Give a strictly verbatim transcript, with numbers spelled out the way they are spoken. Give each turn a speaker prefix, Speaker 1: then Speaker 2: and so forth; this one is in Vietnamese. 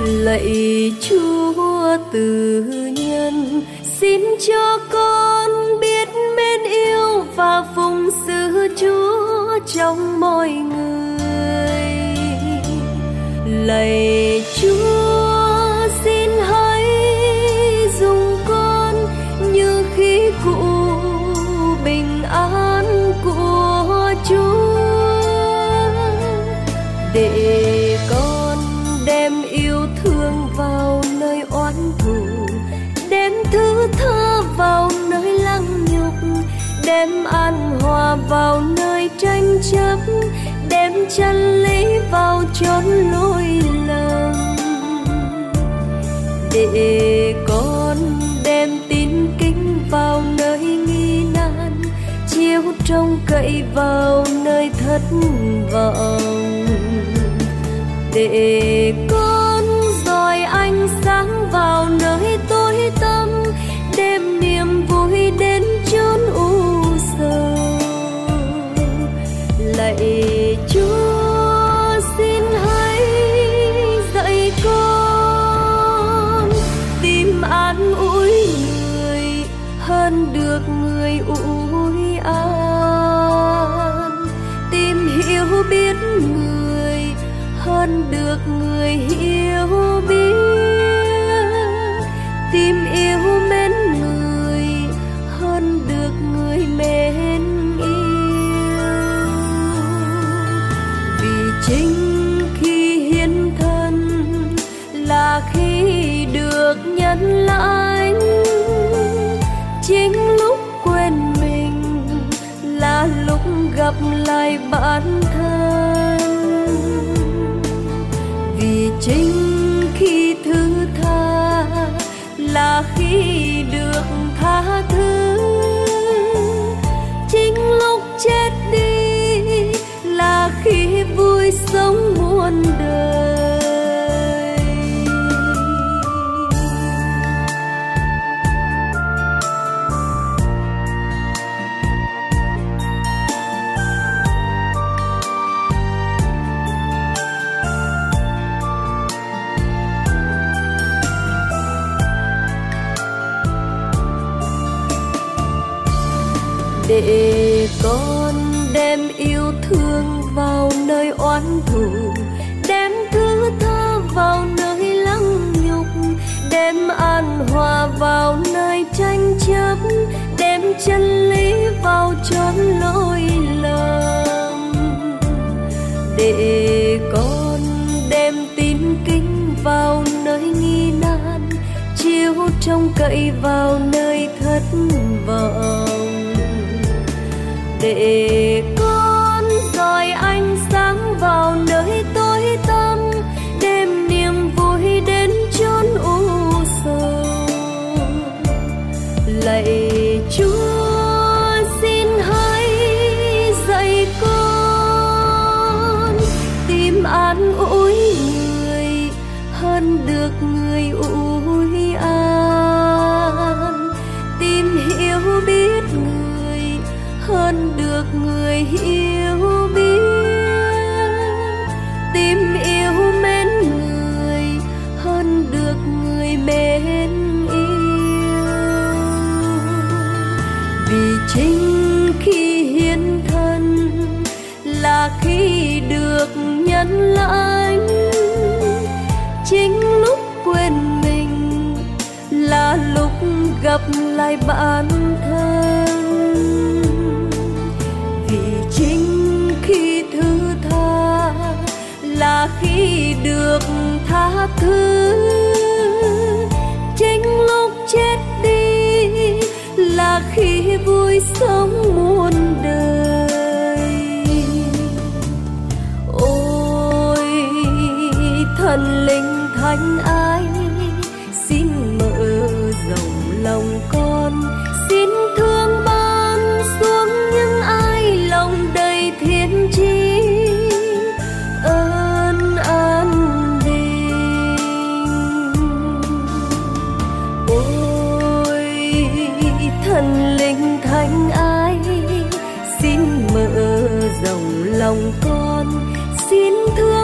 Speaker 1: Lạy Chúa từ nhân, xin cho con biết mến yêu và phụng sự Chúa trong mọi người. Lạy Chúa, xin hãy dùng con như khí cụ bình an của Chúa, để con đem yêu thương vào nơi oán thù, đem thứ tha vào nơi lăng nhục, đem an hòa vào nơi tranh chấp, đem chân lý vào chốn lỗi lầm. Để con đem tín kính vào nơi nghi nan, chiếu trông cậy vào nơi thất vọng. Để con dọi ánh sáng vào nơi tối tăm, đem niềm vui đến chốn u sầu. Lạy Chúa, xin hãy dạy con tìm an ủi người hơn được người ủi an, tìm hiểu biết người hơn được người hiểu biết, tìm yêu mến người hơn được người mến yêu. Vì chính khi hiến thân là khi được nhận lãnh, chính lúc quên mình là lúc gặp lại bản thân. Vì chính khi thứ tha là khi được tha thứ, chính lúc chết đi là khi vui sống muôn đời. Để con đem yêu thương vào nơi oán thù, đem thứ tha vào nơi lăng nhục, đem an hòa vào nơi tranh chấp, đem chân lý vào chốn lỗi lầm. Để con đem tín kính vào nơi nghi nan, chiếu trông cậy vào nơi thất vọng. Để con dọi ánh sáng vào nơi tối tăm, đem niềm vui đến chốn u sầu. Lạy Chúa, xin hãy dạy con tìm an ủi người hơn được người ủi an, tìm hiểu biết người hơn được người hiểu biết, tìm yêu mến người hơn được người mến yêu. Vì chính khi hiến thân là khi được nhận lãnh, chính lúc quên mình là lúc gặp lại bản thân. Chính khi thứ tha là khi được tha thứ, chính lúc chết đi là khi vui sống muôn đời. Ôi thần linh thánh ái, xin mở rộng lòng con, xin thương ban xuống những ai lòng đầy thiên chi ơn an bình. Ôi thần linh thánh ái, xin mở rộng lòng con, xin thương